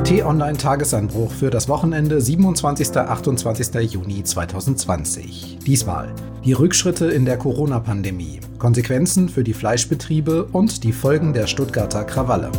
T-Online-Tagesanbruch für das Wochenende 27. 28. Juni 2020. Diesmal die Rückschritte in der Corona-Pandemie, Konsequenzen für die Fleischbetriebe und die Folgen der Stuttgarter Krawalle.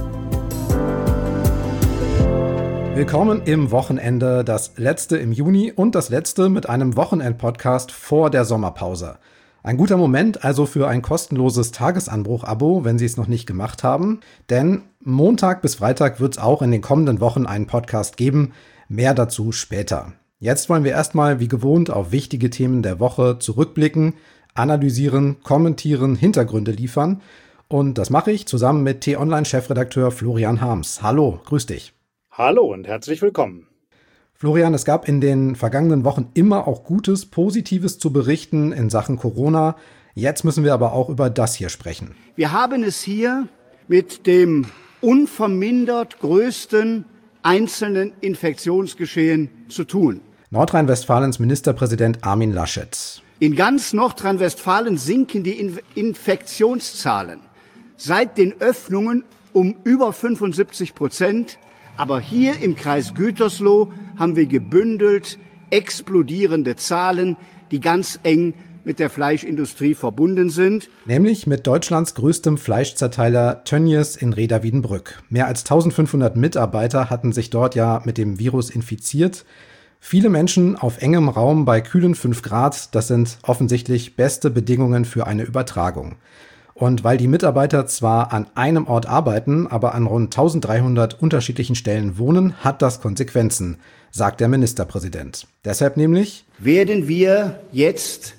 Willkommen im Wochenende, das letzte im Juni und das letzte mit einem Wochenend-Podcast vor der Sommerpause. Ein guter Moment also für ein kostenloses Tagesanbruch-Abo, wenn Sie es noch nicht gemacht haben. Denn Montag bis Freitag wird es auch in den kommenden Wochen einen Podcast geben. Mehr dazu später. Jetzt wollen wir erstmal wie gewohnt auf wichtige Themen der Woche zurückblicken, analysieren, kommentieren, Hintergründe liefern. Und das mache ich zusammen mit T-Online-Chefredakteur Florian Harms. Hallo, grüß dich. Hallo und herzlich willkommen. Florian, es gab in den vergangenen Wochen immer auch Gutes, Positives zu berichten in Sachen Corona. Jetzt müssen wir aber auch über das hier sprechen. Wir haben es hier mit dem unvermindert größten einzelnen Infektionsgeschehen zu tun. Nordrhein-Westfalens Ministerpräsident Armin Laschet. In ganz Nordrhein-Westfalen sinken die Infektionszahlen seit den Öffnungen um über 75%. Aber hier im Kreis Gütersloh haben wir gebündelt explodierende Zahlen, die ganz eng mit der Fleischindustrie verbunden sind. Nämlich mit Deutschlands größtem Fleischzerteiler Tönnies in Rheda-Wiedenbrück. Mehr als 1500 Mitarbeiter hatten sich dort ja mit dem Virus infiziert. Viele Menschen auf engem Raum bei kühlen 5 Grad, das sind offensichtlich beste Bedingungen für eine Übertragung. Und weil die Mitarbeiter zwar an einem Ort arbeiten, aber an rund 1300 unterschiedlichen Stellen wohnen, hat das Konsequenzen, sagt der Ministerpräsident. Deshalb nämlich werden wir jetzt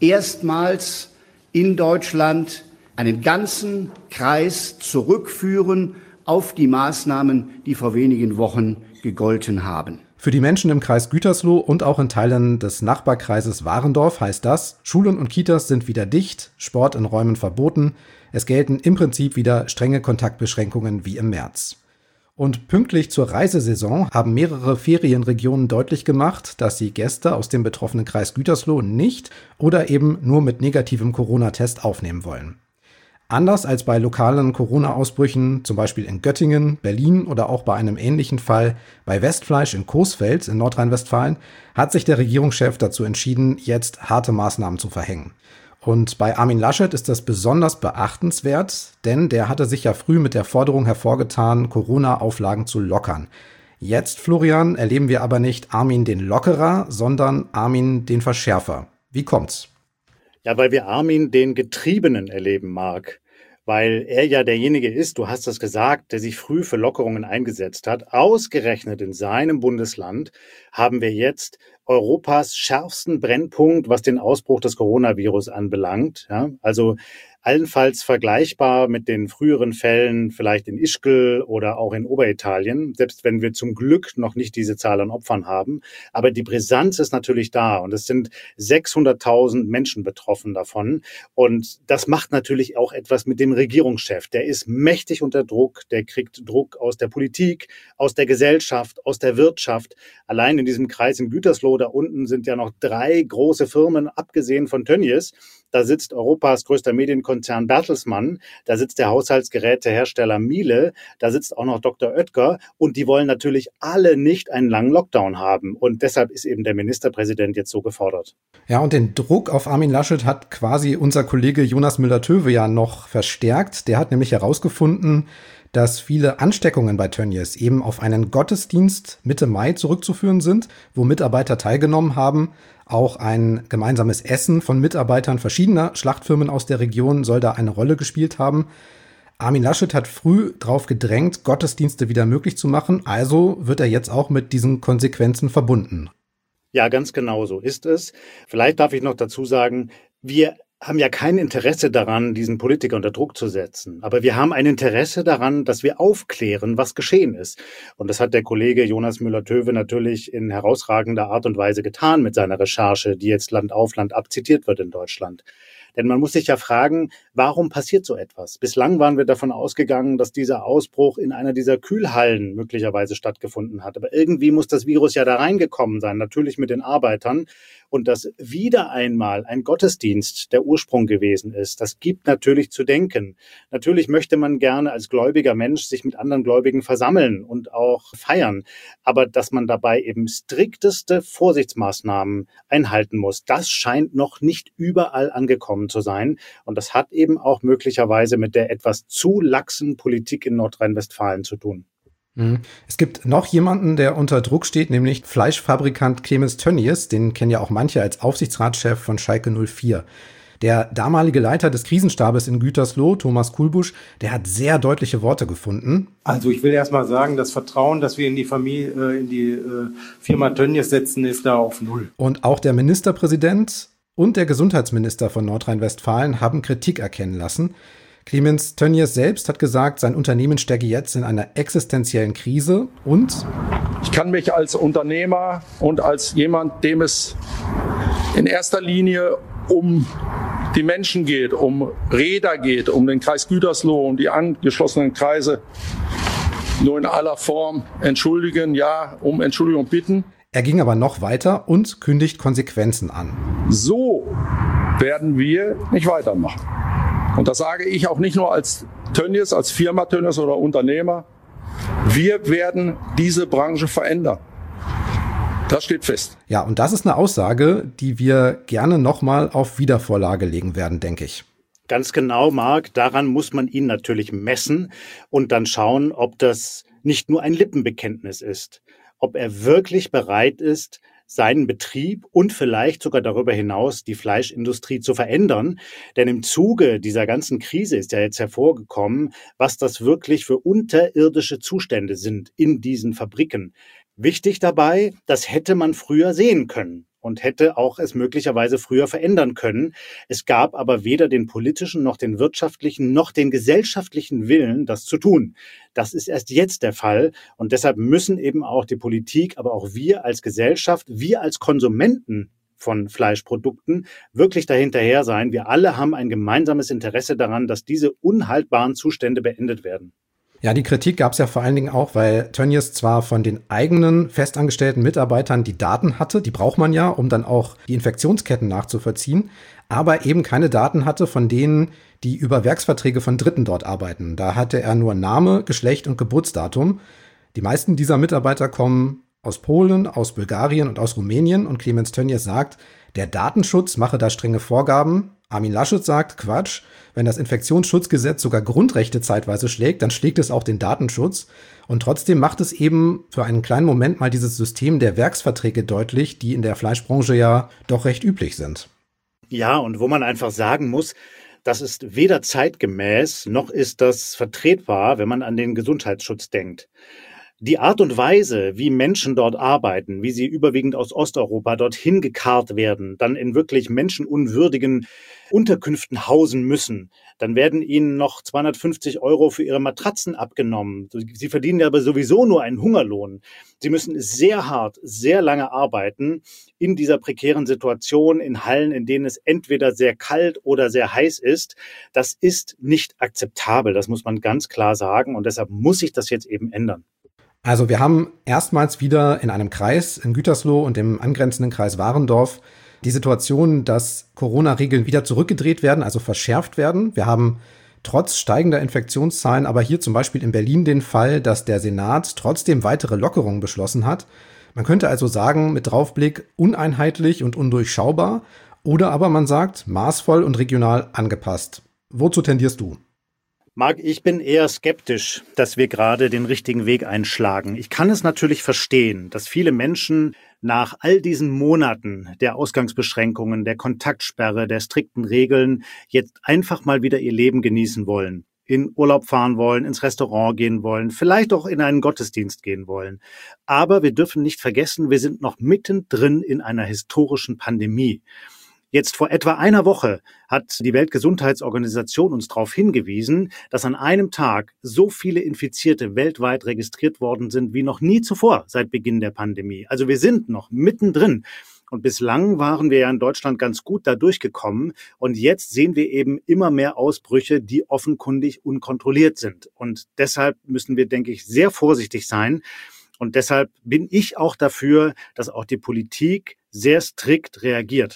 erstmals in Deutschland einen ganzen Kreis zurückführen auf die Maßnahmen, die vor wenigen Wochen gegolten haben. Für die Menschen im Kreis Gütersloh und auch in Teilen des Nachbarkreises Warendorf heißt das, Schulen und Kitas sind wieder dicht, Sport in Räumen verboten. Es gelten im Prinzip wieder strenge Kontaktbeschränkungen wie im März. Und pünktlich zur Reisesaison haben mehrere Ferienregionen deutlich gemacht, dass sie Gäste aus dem betroffenen Kreis Gütersloh nicht oder eben nur mit negativem Corona-Test aufnehmen wollen. Anders als bei lokalen Corona-Ausbrüchen, zum Beispiel in Göttingen, Berlin oder auch bei einem ähnlichen Fall bei Westfleisch in Coesfeld in Nordrhein-Westfalen, hat sich der Regierungschef dazu entschieden, jetzt harte Maßnahmen zu verhängen. Und bei Armin Laschet ist das besonders beachtenswert, denn der hatte sich ja früh mit der Forderung hervorgetan, Corona-Auflagen zu lockern. Jetzt, Florian, erleben wir aber nicht Armin den Lockerer, sondern Armin den Verschärfer. Wie kommt's? Ja, weil wir Armin den Getriebenen erleben, Marc. Weil er ja derjenige ist, du hast das gesagt, der sich früh für Lockerungen eingesetzt hat. Ausgerechnet in seinem Bundesland haben wir jetzt Europas schärfsten Brennpunkt, was den Ausbruch des Coronavirus anbelangt. Ja, also allenfalls vergleichbar mit den früheren Fällen vielleicht in Ischgl oder auch in Oberitalien, selbst wenn wir zum Glück noch nicht diese Zahl an Opfern haben. Aber die Brisanz ist natürlich da und es sind 600.000 Menschen betroffen davon. Und das macht natürlich auch etwas mit dem Regierungschef. Der ist mächtig unter Druck, der kriegt Druck aus der Politik, aus der Gesellschaft, aus der Wirtschaft. Allein in diesem Kreis in Gütersloh, da unten sind ja noch 3 große Firmen, abgesehen von Tönnies. Da sitzt Europas größter Medienkonzern Bertelsmann, da sitzt der Haushaltsgerätehersteller Miele, da sitzt auch noch Dr. Oetker und die wollen natürlich alle nicht einen langen Lockdown haben. Und deshalb ist eben der Ministerpräsident jetzt so gefordert. Ja, und den Druck auf Armin Laschet hat quasi unser Kollege Jonas Müller-Töwe ja noch verstärkt. Der hat nämlich herausgefunden, dass viele Ansteckungen bei Tönnies eben auf einen Gottesdienst Mitte Mai zurückzuführen sind, wo Mitarbeiter teilgenommen haben. Auch ein gemeinsames Essen von Mitarbeitern verschiedener Schlachtfirmen aus der Region soll da eine Rolle gespielt haben. Armin Laschet hat früh darauf gedrängt, Gottesdienste wieder möglich zu machen. Also wird er jetzt auch mit diesen Konsequenzen verbunden. Ja, ganz genau so ist es. Vielleicht darf ich noch dazu sagen, wir haben ja kein Interesse daran, diesen Politiker unter Druck zu setzen. Aber wir haben ein Interesse daran, dass wir aufklären, was geschehen ist. Und das hat der Kollege Jonas Müller-Töwe natürlich in herausragender Art und Weise getan mit seiner Recherche, die jetzt Land auf Land ab zitiert wird in Deutschland. Denn man muss sich ja fragen, warum passiert so etwas? Bislang waren wir davon ausgegangen, dass dieser Ausbruch in einer dieser Kühlhallen möglicherweise stattgefunden hat. Aber irgendwie muss das Virus ja da reingekommen sein, natürlich mit den Arbeitern. und dass wieder einmal ein Gottesdienst der Ursprung gewesen ist, das gibt natürlich zu denken. Natürlich möchte man gerne als gläubiger Mensch sich mit anderen Gläubigen versammeln und auch feiern, aber dass man dabei eben strikteste Vorsichtsmaßnahmen einhalten muss, das scheint noch nicht überall angekommen zu sein. Und das hat eben auch möglicherweise mit der etwas zu laxen Politik in Nordrhein-Westfalen zu tun. Es gibt noch jemanden, der unter Druck steht, nämlich Fleischfabrikant Clemens Tönnies. Den kennen ja auch manche als Aufsichtsratschef von Schalke 04. Der damalige Leiter des Krisenstabes in Gütersloh, Thomas Kuhlbusch, der hat sehr deutliche Worte gefunden. Also ich will erst mal sagen, das Vertrauen, das wir in die Firma Tönnies setzen, ist da auf Null. Und auch der Ministerpräsident und der Gesundheitsminister von Nordrhein-Westfalen haben Kritik erkennen lassen. Clemens Tönnies selbst hat gesagt, sein Unternehmen stecke jetzt in einer existenziellen Krise und ich kann mich als Unternehmer und als jemand, dem es in erster Linie um die Menschen geht, um Räder geht, um den Kreis Gütersloh, um die angeschlossenen Kreise, nur in aller Form entschuldigen, ja, um Entschuldigung bitten. Er ging aber noch weiter und kündigt Konsequenzen an. So werden wir nicht weitermachen. Und das sage ich auch nicht nur als Tönnies, als Firma Tönnies oder Unternehmer. Wir werden diese Branche verändern. Das steht fest. Ja, und das ist eine Aussage, die wir gerne nochmal auf Wiedervorlage legen werden, denke ich. Ganz genau, Marc. Daran muss man ihn natürlich messen und dann schauen, ob das nicht nur ein Lippenbekenntnis ist. Ob er wirklich bereit ist, seinen Betrieb und vielleicht sogar darüber hinaus die Fleischindustrie zu verändern. Denn im Zuge dieser ganzen Krise ist ja jetzt hervorgekommen, was das wirklich für unterirdische Zustände sind in diesen Fabriken. Wichtig dabei, das hätte man früher sehen können und hätte auch es möglicherweise früher verändern können. Es gab aber weder den politischen noch den wirtschaftlichen noch den gesellschaftlichen Willen, das zu tun. Das ist erst jetzt der Fall und deshalb müssen eben auch die Politik, aber auch wir als Gesellschaft, wir als Konsumenten von Fleischprodukten wirklich dahinterher sein. Wir alle haben ein gemeinsames Interesse daran, dass diese unhaltbaren Zustände beendet werden. Ja, die Kritik gab es ja vor allen Dingen auch, weil Tönnies zwar von den eigenen festangestellten Mitarbeitern die Daten hatte, die braucht man ja, um dann auch die Infektionsketten nachzuvollziehen, aber eben keine Daten hatte von denen, die über Werksverträge von Dritten dort arbeiten. Da hatte er nur Name, Geschlecht und Geburtsdatum. Die meisten dieser Mitarbeiter kommen aus Polen, aus Bulgarien und aus Rumänien und Clemens Tönnies sagt, der Datenschutz mache da strenge Vorgaben. Armin Laschet sagt, Quatsch, wenn das Infektionsschutzgesetz sogar Grundrechte zeitweise schlägt, dann schlägt es auch den Datenschutz. Und trotzdem macht es eben für einen kleinen Moment mal dieses System der Werksverträge deutlich, die in der Fleischbranche ja doch recht üblich sind. Ja, und wo man einfach sagen muss, das ist weder zeitgemäß, noch ist das vertretbar, wenn man an den Gesundheitsschutz denkt. Die Art und Weise, wie Menschen dort arbeiten, wie sie überwiegend aus Osteuropa dorthin gekarrt werden, dann in wirklich menschenunwürdigen Unterkünften hausen müssen, dann werden ihnen noch 250 € für ihre Matratzen abgenommen. Sie verdienen ja aber sowieso nur einen Hungerlohn. Sie müssen sehr hart, sehr lange arbeiten in dieser prekären Situation, in Hallen, in denen es entweder sehr kalt oder sehr heiß ist. Das ist nicht akzeptabel, das muss man ganz klar sagen. Und deshalb muss sich das jetzt eben ändern. Also wir haben erstmals wieder in einem Kreis, in Gütersloh und im angrenzenden Kreis Warendorf, die Situation, dass Corona-Regeln wieder zurückgedreht werden, also verschärft werden. Wir haben trotz steigender Infektionszahlen aber hier zum Beispiel in Berlin den Fall, dass der Senat trotzdem weitere Lockerungen beschlossen hat. Man könnte also sagen, mit Draufblick uneinheitlich und undurchschaubar, oder aber man sagt maßvoll und regional angepasst. Wozu tendierst du? Marc, ich bin eher skeptisch, dass wir gerade den richtigen Weg einschlagen. Ich kann es natürlich verstehen, dass viele Menschen nach all diesen Monaten der Ausgangsbeschränkungen, der Kontaktsperre, der strikten Regeln jetzt einfach mal wieder ihr Leben genießen wollen, in Urlaub fahren wollen, ins Restaurant gehen wollen, vielleicht auch in einen Gottesdienst gehen wollen. Aber wir dürfen nicht vergessen, wir sind noch mittendrin in einer historischen Pandemie. Jetzt vor etwa einer Woche hat die Weltgesundheitsorganisation uns darauf hingewiesen, dass an einem Tag so viele Infizierte weltweit registriert worden sind wie noch nie zuvor seit Beginn der Pandemie. Also wir sind noch mittendrin. Und bislang waren wir ja in Deutschland ganz gut da durchgekommen. Und jetzt sehen wir eben immer mehr Ausbrüche, die offenkundig unkontrolliert sind. Und deshalb müssen wir, denke ich, sehr vorsichtig sein. Und deshalb bin ich auch dafür, dass auch die Politik sehr strikt reagiert.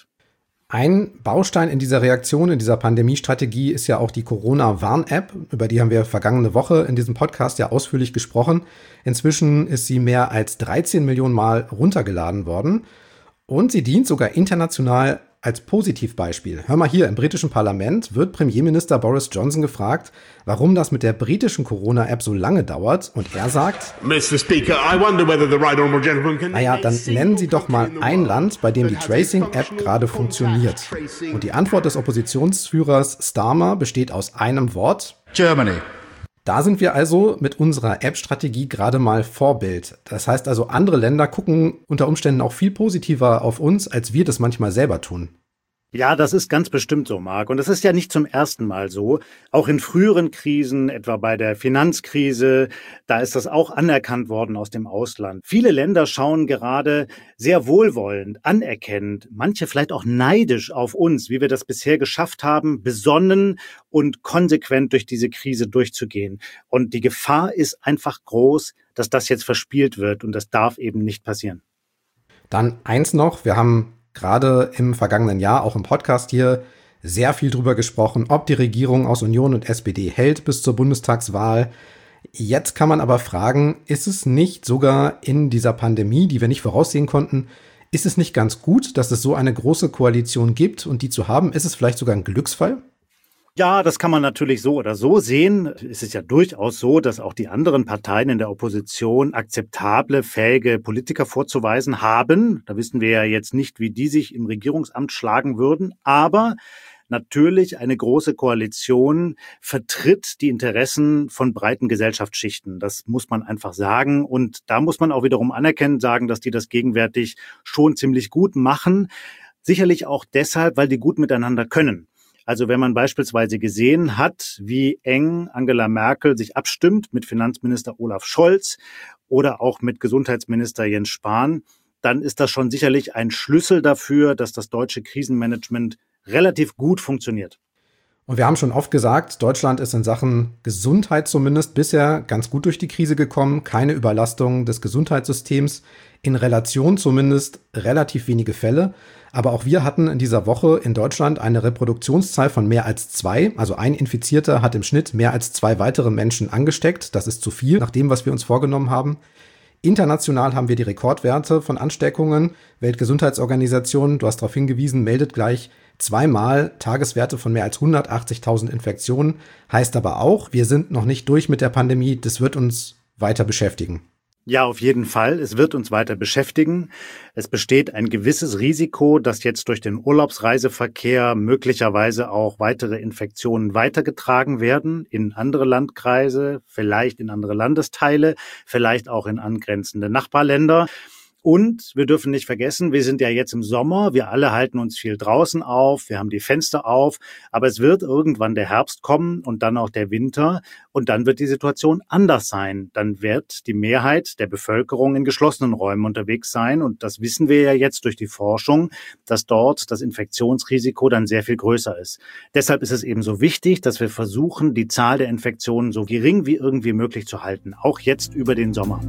Ein Baustein in dieser Reaktion, in dieser Pandemiestrategie ist ja auch die Corona-Warn-App. Über die haben wir vergangene Woche in diesem Podcast ja ausführlich gesprochen. Inzwischen ist sie mehr als 13 Millionen Mal runtergeladen worden. Und sie dient sogar international als Positivbeispiel. Hör mal hier, im britischen Parlament wird Premierminister Boris Johnson gefragt, warum das mit der britischen Corona-App so lange dauert. Und er sagt, Mr. Speaker, I wonder whether the right honourable gentleman can... Naja, dann nennen Sie doch mal ein Land, bei dem die Tracing-App gerade funktioniert. Und die Antwort des Oppositionsführers Starmer besteht aus einem Wort. Germany. Da sind wir also mit unserer App-Strategie gerade mal Vorbild. Das heißt also, andere Länder gucken unter Umständen auch viel positiver auf uns, als wir das manchmal selber tun. Ja, das ist ganz bestimmt so, Marc. Und es ist ja nicht zum ersten Mal so. Auch in früheren Krisen, etwa bei der Finanzkrise, da ist das auch anerkannt worden aus dem Ausland. Viele Länder schauen gerade sehr wohlwollend, anerkennend, manche vielleicht auch neidisch auf uns, wie wir das bisher geschafft haben, besonnen und konsequent durch diese Krise durchzugehen. Und die Gefahr ist einfach groß, dass das jetzt verspielt wird. Und das darf eben nicht passieren. Dann eins noch, wir haben gerade im vergangenen Jahr, auch im Podcast hier, sehr viel drüber gesprochen, ob die Regierung aus Union und SPD hält bis zur Bundestagswahl. Jetzt kann man aber fragen, ist es nicht sogar in dieser Pandemie, die wir nicht voraussehen konnten, ist es nicht ganz gut, dass es so eine große Koalition gibt und die zu haben? Ist es vielleicht sogar ein Glücksfall? Ja, das kann man natürlich so oder so sehen. Es ist ja durchaus so, dass auch die anderen Parteien in der Opposition akzeptable, fähige Politiker vorzuweisen haben. Da wissen wir ja jetzt nicht, wie die sich im Regierungsamt schlagen würden. Aber natürlich eine große Koalition vertritt die Interessen von breiten Gesellschaftsschichten. Das muss man einfach sagen. Und da muss man auch wiederum anerkennen, sagen, dass die das gegenwärtig schon ziemlich gut machen. Sicherlich auch deshalb, weil die gut miteinander können. Also wenn man beispielsweise gesehen hat, wie eng Angela Merkel sich abstimmt mit Finanzminister Olaf Scholz oder auch mit Gesundheitsminister Jens Spahn, dann ist das schon sicherlich ein Schlüssel dafür, dass das deutsche Krisenmanagement relativ gut funktioniert. Und wir haben schon oft gesagt, Deutschland ist in Sachen Gesundheit zumindest bisher ganz gut durch die Krise gekommen. Keine Überlastung des Gesundheitssystems, in Relation zumindest relativ wenige Fälle. Aber auch wir hatten in dieser Woche in Deutschland eine Reproduktionszahl von mehr als 2. Also ein Infizierter hat im Schnitt mehr als 2 weitere Menschen angesteckt. Das ist zu viel, nach dem, was wir uns vorgenommen haben. International haben wir die Rekordwerte von Ansteckungen. Weltgesundheitsorganisation, du hast darauf hingewiesen, meldet gleich 2-mal Tageswerte von mehr als 180.000 Infektionen. Heißt aber auch, wir sind noch nicht durch mit der Pandemie. Das wird uns weiter beschäftigen. Ja, auf jeden Fall. Es wird uns weiter beschäftigen. Es besteht ein gewisses Risiko, dass jetzt durch den Urlaubsreiseverkehr möglicherweise auch weitere Infektionen weitergetragen werden in andere Landkreise, vielleicht in andere Landesteile, vielleicht auch in angrenzende Nachbarländer. Und wir dürfen nicht vergessen, wir sind ja jetzt im Sommer, wir alle halten uns viel draußen auf, wir haben die Fenster auf, aber es wird irgendwann der Herbst kommen und dann auch der Winter und dann wird die Situation anders sein. Dann wird die Mehrheit der Bevölkerung in geschlossenen Räumen unterwegs sein und das wissen wir ja jetzt durch die Forschung, dass dort das Infektionsrisiko dann sehr viel größer ist. Deshalb ist es eben so wichtig, dass wir versuchen, die Zahl der Infektionen so gering wie irgendwie möglich zu halten, auch jetzt über den Sommer.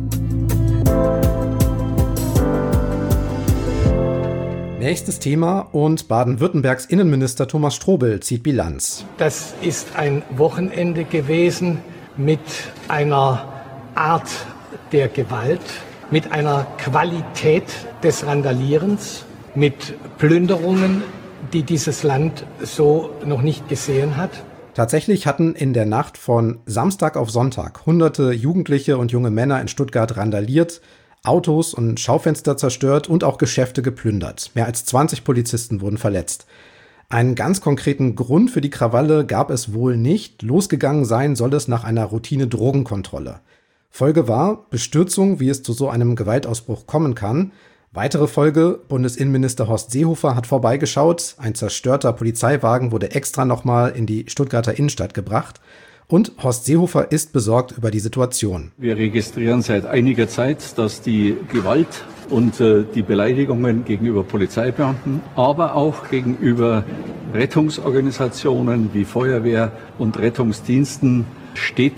Nächstes Thema und Baden-Württembergs Innenminister Thomas Strobel zieht Bilanz. Das ist ein Wochenende gewesen mit einer Art der Gewalt, mit einer Qualität des Randalierens, mit Plünderungen, die dieses Land so noch nicht gesehen hat. Tatsächlich hatten in der Nacht von Samstag auf Sonntag hunderte Jugendliche und junge Männer in Stuttgart randaliert, Autos und Schaufenster zerstört und auch Geschäfte geplündert. Mehr als 20 Polizisten wurden verletzt. Einen ganz konkreten Grund für die Krawalle gab es wohl nicht. Losgegangen sein soll es nach einer Routine-Drogenkontrolle. Folge war Bestürzung, wie es zu so einem Gewaltausbruch kommen kann. Weitere Folge, Bundesinnenminister Horst Seehofer hat vorbeigeschaut. Ein zerstörter Polizeiwagen wurde extra nochmal in die Stuttgarter Innenstadt gebracht. Und Horst Seehofer ist besorgt über die Situation. Wir registrieren seit einiger Zeit, dass die Gewalt und die Beleidigungen gegenüber Polizeibeamten, aber auch gegenüber Rettungsorganisationen wie Feuerwehr und Rettungsdiensten stetig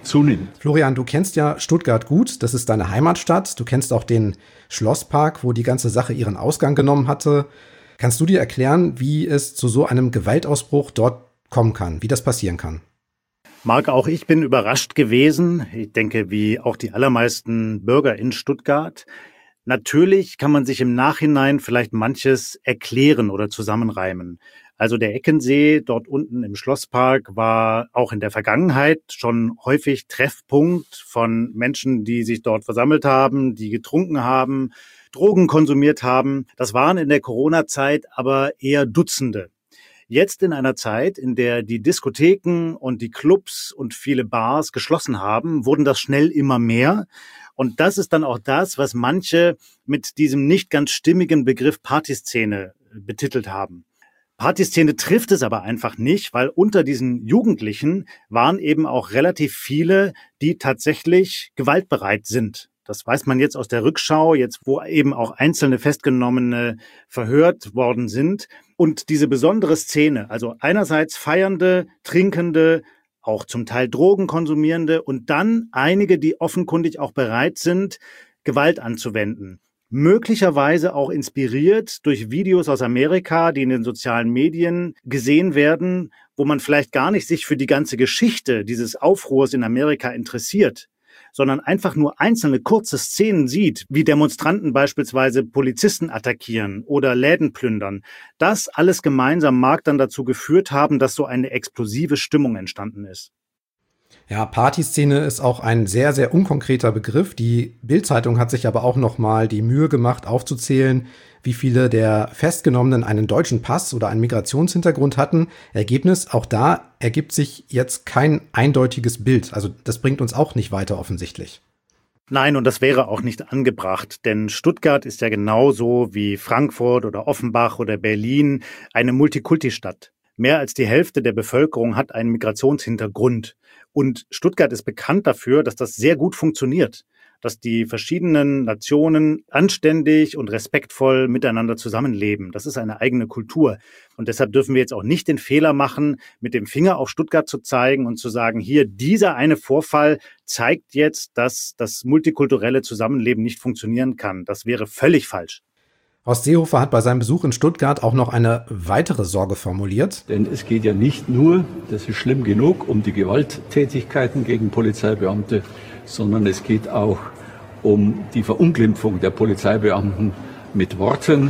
zunimmt. Florian, du kennst ja Stuttgart gut, das ist deine Heimatstadt. Du kennst auch den Schlosspark, wo die ganze Sache ihren Ausgang genommen hatte. Kannst du dir erklären, wie es zu so einem Gewaltausbruch dort kommen kann, wie das passieren kann? Marc, auch ich bin überrascht gewesen. Ich denke, wie auch die allermeisten Bürger in Stuttgart. Natürlich kann man sich im Nachhinein vielleicht manches erklären oder zusammenreimen. Also der Eckensee dort unten im Schlosspark war auch in der Vergangenheit schon häufig Treffpunkt von Menschen, die sich dort versammelt haben, die getrunken haben, Drogen konsumiert haben. Das waren in der Corona-Zeit aber eher Dutzende. Jetzt in einer Zeit, in der die Diskotheken und die Clubs und viele Bars geschlossen haben, wurden das schnell immer mehr. Und das ist dann auch das, was manche mit diesem nicht ganz stimmigen Begriff Partyszene betitelt haben. Partyszene trifft es aber einfach nicht, weil unter diesen Jugendlichen waren eben auch relativ viele, die tatsächlich gewaltbereit sind. Das weiß man jetzt aus der Rückschau, jetzt wo eben auch einzelne Festgenommene verhört worden sind. Und diese besondere Szene, also einerseits Feiernde, Trinkende, auch zum Teil Drogen konsumierende und dann einige, die offenkundig auch bereit sind, Gewalt anzuwenden. Möglicherweise auch inspiriert durch Videos aus Amerika, die in den sozialen Medien gesehen werden, wo man vielleicht gar nicht sich für die ganze Geschichte dieses Aufruhrs in Amerika interessiert, sondern einfach nur einzelne kurze Szenen sieht, wie Demonstranten beispielsweise Polizisten attackieren oder Läden plündern. Das alles gemeinsam mag dann dazu geführt haben, dass so eine explosive Stimmung entstanden ist. Ja, Partyszene ist auch ein sehr, sehr unkonkreter Begriff. Die Bild-Zeitung hat sich aber auch noch mal die Mühe gemacht, aufzuzählen, wie viele der Festgenommenen einen deutschen Pass oder einen Migrationshintergrund hatten. Ergebnis, auch da ergibt sich jetzt kein eindeutiges Bild. Also das bringt uns auch nicht weiter offensichtlich. Nein, und das wäre auch nicht angebracht, denn Stuttgart ist ja genauso wie Frankfurt oder Offenbach oder Berlin eine Multikulti-Stadt. Mehr als die Hälfte der Bevölkerung hat einen Migrationshintergrund. Und Stuttgart ist bekannt dafür, dass das sehr gut funktioniert, dass die verschiedenen Nationen anständig und respektvoll miteinander zusammenleben. Das ist eine eigene Kultur. Und deshalb dürfen wir jetzt auch nicht den Fehler machen, mit dem Finger auf Stuttgart zu zeigen und zu sagen, hier, dieser eine Vorfall zeigt jetzt, dass das multikulturelle Zusammenleben nicht funktionieren kann. Das wäre völlig falsch. Horst Seehofer hat bei seinem Besuch in Stuttgart auch noch eine weitere Sorge formuliert. Denn es geht ja nicht nur, das ist schlimm genug, um die Gewalttätigkeiten gegen Polizeibeamte, sondern es geht auch um die Verunglimpfung der Polizeibeamten mit Worten.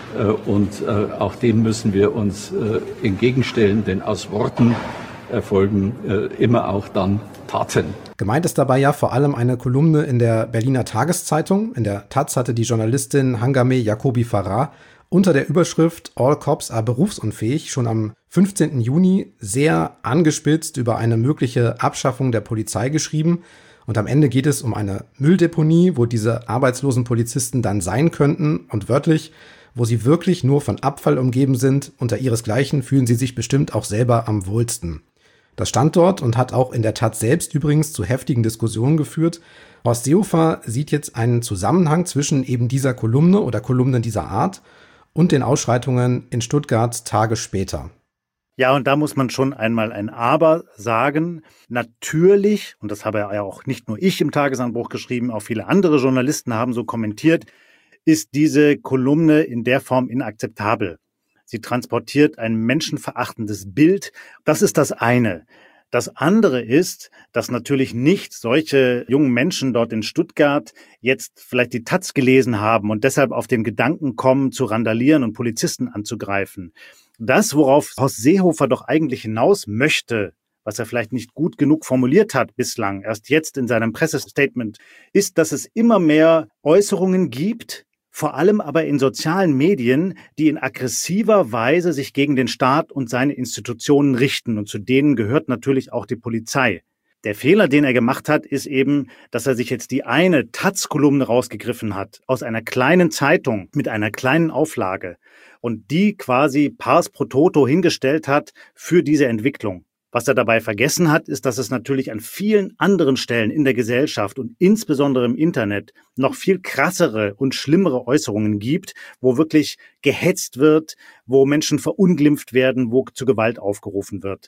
Und auch dem müssen wir uns entgegenstellen, denn aus Worten erfolgen immer auch dann Taten. Gemeint ist dabei ja vor allem eine Kolumne in der Berliner Tageszeitung. In der Taz hatte die Journalistin Hangame Jacobi Farah unter der Überschrift All Cops are berufsunfähig schon am 15. Juni sehr angespitzt über eine mögliche Abschaffung der Polizei geschrieben. Und am Ende geht es um eine Mülldeponie, wo diese arbeitslosen Polizisten dann sein könnten. Und wörtlich, wo sie wirklich nur von Abfall umgeben sind. Unter ihresgleichen fühlen sie sich bestimmt auch selber am wohlsten. Das stand dort und hat auch in der Taz selbst übrigens zu heftigen Diskussionen geführt. Horst Seehofer sieht jetzt einen Zusammenhang zwischen eben dieser Kolumne oder Kolumnen dieser Art und den Ausschreitungen in Stuttgart Tage später. Ja, und da muss man schon einmal ein Aber sagen. Natürlich, und das habe ja auch nicht nur ich im Tagesanbruch geschrieben, auch viele andere Journalisten haben so kommentiert, ist diese Kolumne in der Form inakzeptabel. Sie transportiert ein menschenverachtendes Bild. Das ist das eine. Das andere ist, dass natürlich nicht solche jungen Menschen dort in Stuttgart jetzt vielleicht die Taz gelesen haben und deshalb auf den Gedanken kommen, zu randalieren und Polizisten anzugreifen. Das, worauf Horst Seehofer doch eigentlich hinaus möchte, was er vielleicht nicht gut genug formuliert hat bislang, erst jetzt in seinem Pressestatement, ist, dass es immer mehr Äußerungen gibt, vor allem aber in sozialen Medien, die in aggressiver Weise sich gegen den Staat und seine Institutionen richten. Und zu denen gehört natürlich auch die Polizei. Der Fehler, den er gemacht hat, ist eben, dass er sich jetzt die eine Taz-Kolumne rausgegriffen hat, aus einer kleinen Zeitung mit einer kleinen Auflage und die quasi pars pro toto hingestellt hat für diese Entwicklung. Was er dabei vergessen hat, ist, dass es natürlich an vielen anderen Stellen in der Gesellschaft und insbesondere im Internet noch viel krassere und schlimmere Äußerungen gibt, wo wirklich gehetzt wird, wo Menschen verunglimpft werden, wo zu Gewalt aufgerufen wird.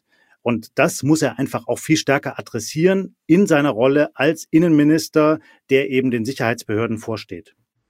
Und das muss er einfach auch viel stärker adressieren in seiner Rolle als Innenminister, der eben den Sicherheitsbehörden vorsteht.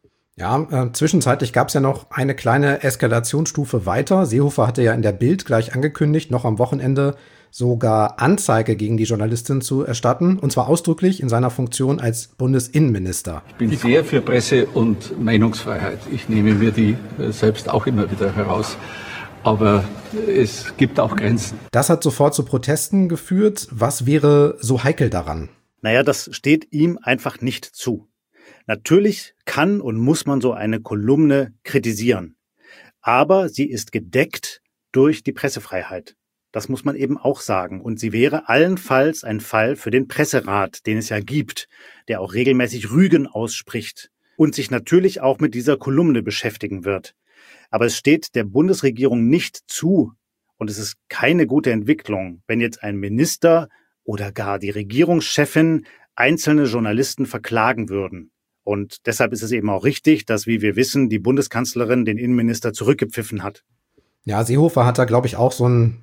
Ja, zwischenzeitlich gab es ja noch eine kleine Eskalationsstufe weiter. Seehofer hatte ja in der Bild gleich angekündigt, noch am Wochenende sogar Anzeige gegen die Journalistin zu erstatten, und zwar ausdrücklich in seiner Funktion als Bundesinnenminister. Ich bin sehr für Presse- und Meinungsfreiheit. Ich nehme mir die selbst auch immer wieder heraus. Aber es gibt auch Grenzen. Das hat sofort zu Protesten geführt. Was wäre so heikel daran? Naja, das steht ihm einfach nicht zu. Natürlich kann und muss man so eine Kolumne kritisieren. Aber sie ist gedeckt durch die Pressefreiheit. Das muss man eben auch sagen. Und sie wäre allenfalls ein Fall für den Presserat, den es ja gibt, der auch regelmäßig Rügen ausspricht und sich natürlich auch mit dieser Kolumne beschäftigen wird. Aber es steht der Bundesregierung nicht zu, und es ist keine gute Entwicklung, wenn jetzt ein Minister oder gar die Regierungschefin einzelne Journalisten verklagen würden. Und deshalb ist es eben auch richtig, dass, wie wir wissen, die Bundeskanzlerin den Innenminister zurückgepfiffen hat. Ja, Seehofer hat da, glaube ich, auch so einen,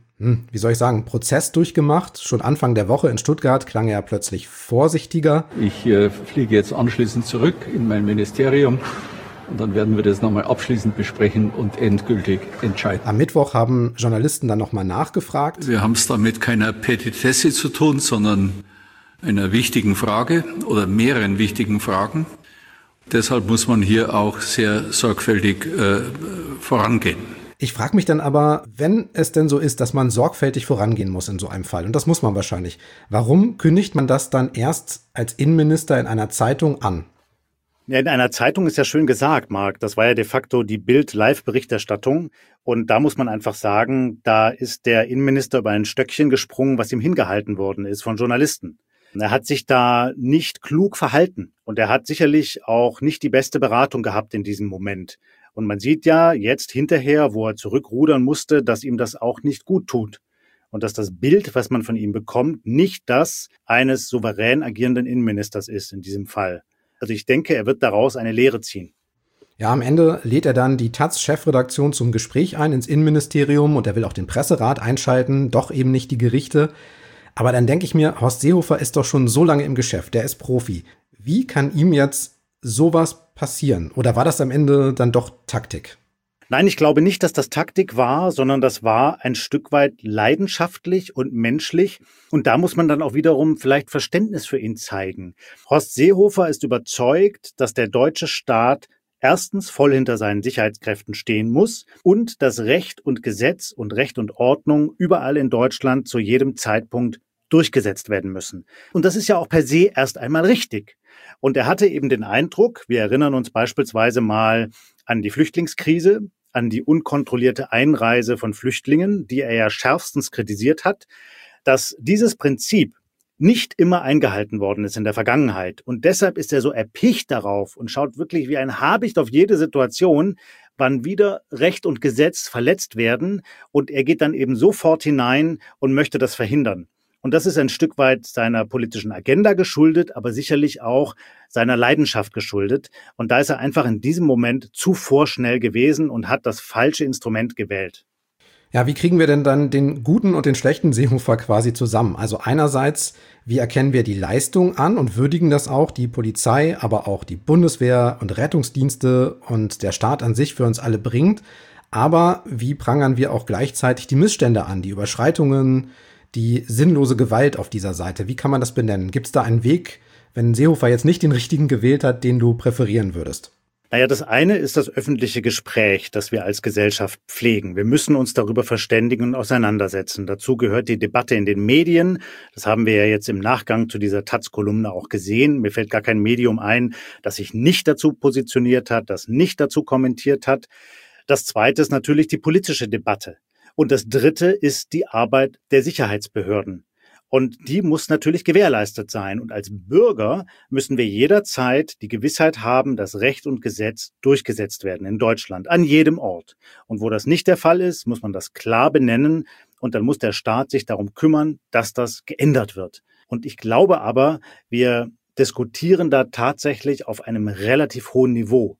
Prozess durchgemacht. Schon Anfang der Woche in Stuttgart klang er plötzlich vorsichtiger. Ich fliege jetzt anschließend zurück in mein Ministerium. Und dann werden wir das nochmal abschließend besprechen und endgültig entscheiden. Am Mittwoch haben Journalisten dann nochmal nachgefragt. Wir haben es da mit keiner Petitesse zu tun, sondern einer wichtigen Frage oder mehreren wichtigen Fragen. Deshalb muss man hier auch sehr sorgfältig vorangehen. Ich frage mich dann aber, wenn es denn so ist, dass man sorgfältig vorangehen muss in so einem Fall, und das muss man wahrscheinlich, warum kündigt man das dann erst als Innenminister in einer Zeitung an? Ja, in einer Zeitung ist ja schön gesagt, Marc. Das war ja de facto die Bild-Live-Berichterstattung. Und da muss man einfach sagen, da ist der Innenminister über ein Stöckchen gesprungen, was ihm hingehalten worden ist von Journalisten. Er hat sich da nicht klug verhalten. Und er hat sicherlich auch nicht die beste Beratung gehabt in diesem Moment. Und man sieht ja jetzt hinterher, wo er zurückrudern musste, dass ihm das auch nicht gut tut. Und dass das Bild, was man von ihm bekommt, nicht das eines souverän agierenden Innenministers ist in diesem Fall. Also ich denke, er wird daraus eine Lehre ziehen. Ja, am Ende lädt er dann die taz-Chefredaktion zum Gespräch ein ins Innenministerium und er will auch den Presserat einschalten, doch eben nicht die Gerichte. Aber dann denke ich mir, Horst Seehofer ist doch schon so lange im Geschäft, der ist Profi. Wie kann ihm jetzt sowas passieren? Oder war das am Ende dann doch Taktik? Nein, ich glaube nicht, dass das Taktik war, sondern das war ein Stück weit leidenschaftlich und menschlich. Und da muss man dann auch wiederum vielleicht Verständnis für ihn zeigen. Horst Seehofer ist überzeugt, dass der deutsche Staat erstens voll hinter seinen Sicherheitskräften stehen muss und dass Recht und Gesetz und Recht und Ordnung überall in Deutschland zu jedem Zeitpunkt durchgesetzt werden müssen. Und das ist ja auch per se erst einmal richtig. Und er hatte eben den Eindruck, wir erinnern uns beispielsweise mal an die Flüchtlingskrise, an die unkontrollierte Einreise von Flüchtlingen, die er ja schärfstens kritisiert hat, dass dieses Prinzip nicht immer eingehalten worden ist in der Vergangenheit. Und deshalb ist er so erpicht darauf und schaut wirklich wie ein Habicht auf jede Situation, wann wieder Recht und Gesetz verletzt werden. Und er geht dann eben sofort hinein und möchte das verhindern. Und das ist ein Stück weit seiner politischen Agenda geschuldet, aber sicherlich auch seiner Leidenschaft geschuldet. Und da ist er einfach in diesem Moment zu vorschnell gewesen und hat das falsche Instrument gewählt. Ja, wie kriegen wir denn dann den guten und den schlechten Seehofer quasi zusammen? Also einerseits, wie erkennen wir die Leistung an und würdigen das auch, die Polizei, aber auch die Bundeswehr und Rettungsdienste und der Staat an sich für uns alle bringt. Aber wie prangern wir auch gleichzeitig die Missstände an, die Überschreitungen, die sinnlose Gewalt auf dieser Seite? Wie kann man das benennen? Gibt es da einen Weg, wenn Seehofer jetzt nicht den richtigen gewählt hat, den du präferieren würdest? Naja, das eine ist das öffentliche Gespräch, das wir als Gesellschaft pflegen. Wir müssen uns darüber verständigen und auseinandersetzen. Dazu gehört die Debatte in den Medien. Das haben wir ja jetzt im Nachgang zu dieser taz-Kolumne auch gesehen. Mir fällt gar kein Medium ein, das sich nicht dazu positioniert hat, das nicht dazu kommentiert hat. Das zweite ist natürlich die politische Debatte. Und das dritte ist die Arbeit der Sicherheitsbehörden. Und die muss natürlich gewährleistet sein. Und als Bürger müssen wir jederzeit die Gewissheit haben, dass Recht und Gesetz durchgesetzt werden in Deutschland, an jedem Ort. Und wo das nicht der Fall ist, muss man das klar benennen. Und dann muss der Staat sich darum kümmern, dass das geändert wird. Und ich glaube aber, wir diskutieren da tatsächlich auf einem relativ hohen Niveau.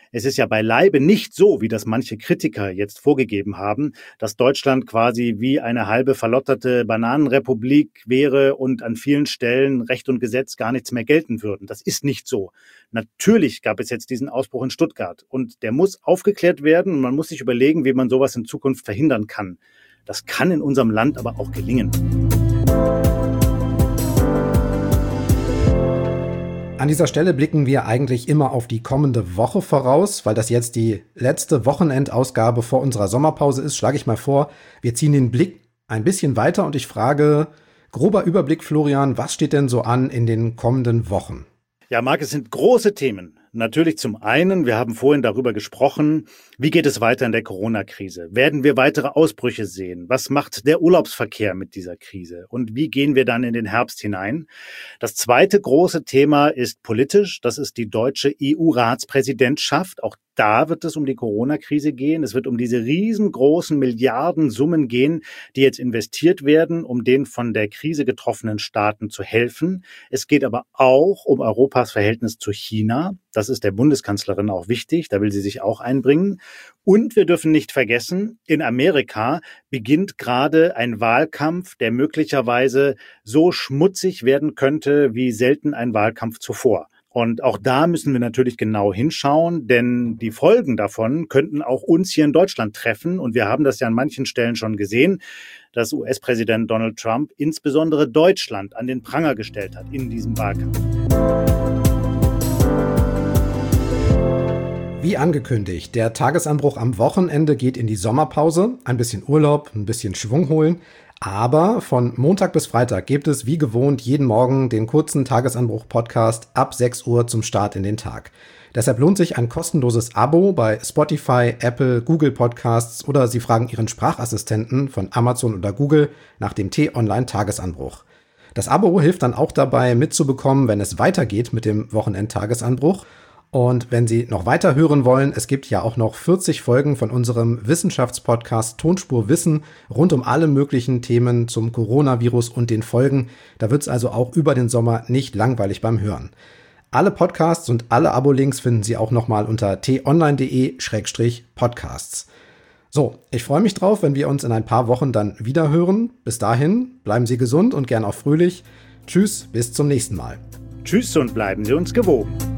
Es ist ja beileibe nicht so, wie das manche Kritiker jetzt vorgegeben haben, dass Deutschland quasi wie eine halbe verlotterte Bananenrepublik wäre und an vielen Stellen Recht und Gesetz gar nichts mehr gelten würden. Das ist nicht so. Natürlich gab es jetzt diesen Ausbruch in Stuttgart und der muss aufgeklärt werden und man muss sich überlegen, wie man sowas in Zukunft verhindern kann. Das kann in unserem Land aber auch gelingen. An dieser Stelle blicken wir eigentlich immer auf die kommende Woche voraus, weil das jetzt die letzte Wochenendausgabe vor unserer Sommerpause ist. Schlage ich mal vor, wir ziehen den Blick ein bisschen weiter und ich frage, grober Überblick, Florian, was steht denn so an in den kommenden Wochen? Ja, Marc, es sind große Themen. Natürlich zum einen, wir haben vorhin darüber gesprochen, wie geht es weiter in der Corona-Krise? Werden wir weitere Ausbrüche sehen? Was macht der Urlaubsverkehr mit dieser Krise? Und wie gehen wir dann in den Herbst hinein? Das zweite große Thema ist politisch. Das ist die deutsche EU-Ratspräsidentschaft. Auch da wird es um die Corona-Krise gehen. Es wird um diese riesengroßen Milliardensummen gehen, die jetzt investiert werden, um den von der Krise getroffenen Staaten zu helfen. Es geht aber auch um Europas Verhältnis zu China. Das ist der Bundeskanzlerin auch wichtig. Da will sie sich auch einbringen. Und wir dürfen nicht vergessen, in Amerika beginnt gerade ein Wahlkampf, der möglicherweise so schmutzig werden könnte wie selten ein Wahlkampf zuvor. Und auch da müssen wir natürlich genau hinschauen, denn die Folgen davon könnten auch uns hier in Deutschland treffen. Und wir haben das ja an manchen Stellen schon gesehen, dass US-Präsident Donald Trump insbesondere Deutschland an den Pranger gestellt hat in diesem Wahlkampf. Wie angekündigt, der Tagesanbruch am Wochenende geht in die Sommerpause. Ein bisschen Urlaub, ein bisschen Schwung holen. Aber von Montag bis Freitag gibt es wie gewohnt jeden Morgen den kurzen Tagesanbruch-Podcast ab 6 Uhr zum Start in den Tag. Deshalb lohnt sich ein kostenloses Abo bei Spotify, Apple, Google Podcasts oder Sie fragen Ihren Sprachassistenten von Amazon oder Google nach dem T-Online-Tagesanbruch. Das Abo hilft dann auch dabei mitzubekommen, wenn es weitergeht mit dem Wochenend-Tagesanbruch. Und wenn Sie noch weiter hören wollen, es gibt ja auch noch 40 Folgen von unserem Wissenschaftspodcast Tonspur Wissen rund um alle möglichen Themen zum Coronavirus und den Folgen. Da wird es also auch über den Sommer nicht langweilig beim Hören. Alle Podcasts und alle Abo-Links finden Sie auch nochmal unter t-online.de/podcasts. So, ich freue mich drauf, wenn wir uns in ein paar Wochen dann wieder hören. Bis dahin, bleiben Sie gesund und gern auch fröhlich. Tschüss, bis zum nächsten Mal. Tschüss und bleiben Sie uns gewogen.